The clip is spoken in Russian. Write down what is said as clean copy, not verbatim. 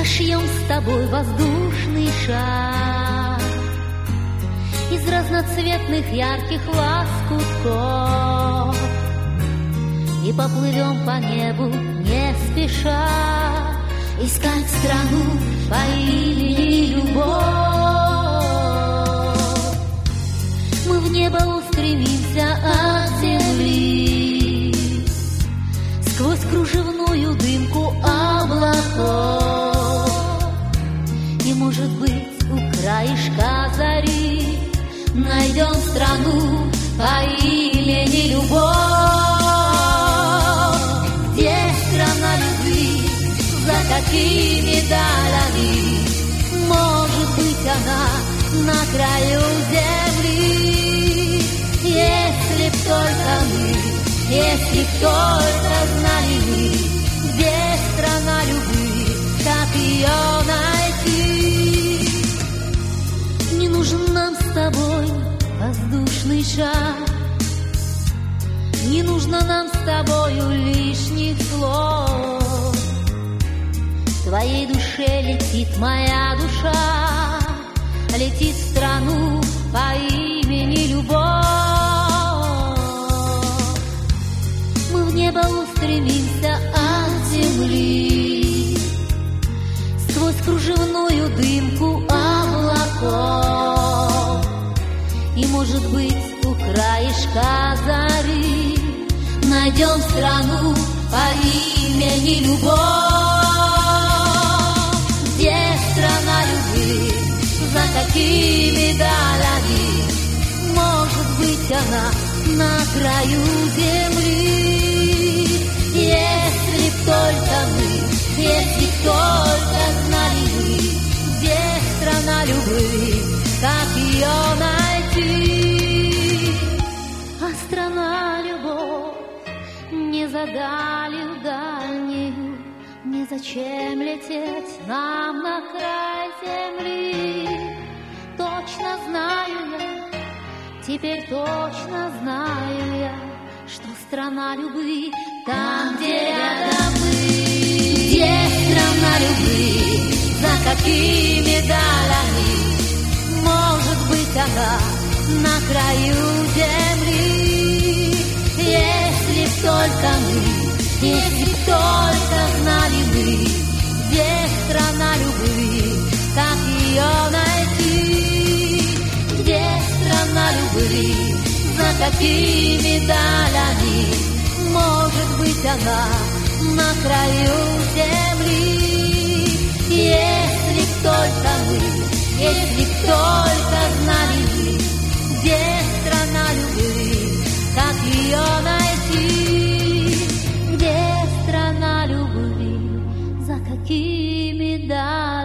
Сошьем с тобой воздушный шар из разноцветных ярких лоскутков и поплывем по небу не спеша искать страну по имени Любовь. Мы в небо устремимся от земли сквозь кружевную дымку облаков. И, может быть, у краешка зари найдем страну по имени Любовь. Где страна любви, за какими далями? Может быть, она на краю земли. Если б только мы, если б только знали мы, где страна любви, как ее найти. Не нужен нам с тобой воздушный шар, не нужно нам с тобою лишних слов. В твоей душе летит моя душа, летит в страну по имени Любовь. Мы в небо устремимся от земли сквозь кружевную дымку облаков. И, может быть, у краешка зари найдем страну по имени Любовь. Где страна любви, за какими далями? Может быть, она на краю земли. Если б только мы, если б только знали мы, где страна любви, как ее найти. А страна любовь не за далью дальнюю, незачем лететь нам на край земли. Точно знаю я, теперь точно знаю я, что страна любви там, где рядом мы. Где страна любви, за какими далями? Может быть, она на краю земли. Если б только мы, если б только знали мы, где страна любви, как ее найти. Где страна любви, за какими далями? Может быть, она на краю земли. Если б только мы, если б только знали мы, где страна любви, как ее найти. Где страна любви, за какими далями?